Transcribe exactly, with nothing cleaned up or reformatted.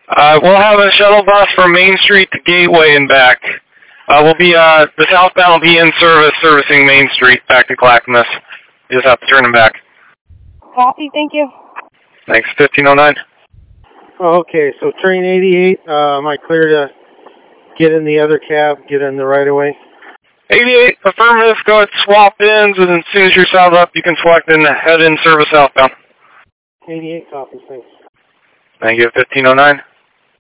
Uh, we'll have a shuttle bus from Main Street to Gateway and back. Uh, we'll be, uh, the southbound will be in service, servicing Main Street back to Clackamas. You just have to turn them back. Copy, thank you. Thanks, fifteen oh nine. Okay, so train eighty-eight, uh, am I clear to get in the other cab, get in the right of way? eighty-eight, affirmative, go ahead, swap ins, and as soon as you're saddled up, you can select and head in service southbound. eighty-eight, copy, thanks. Thank you, fifteen oh nine.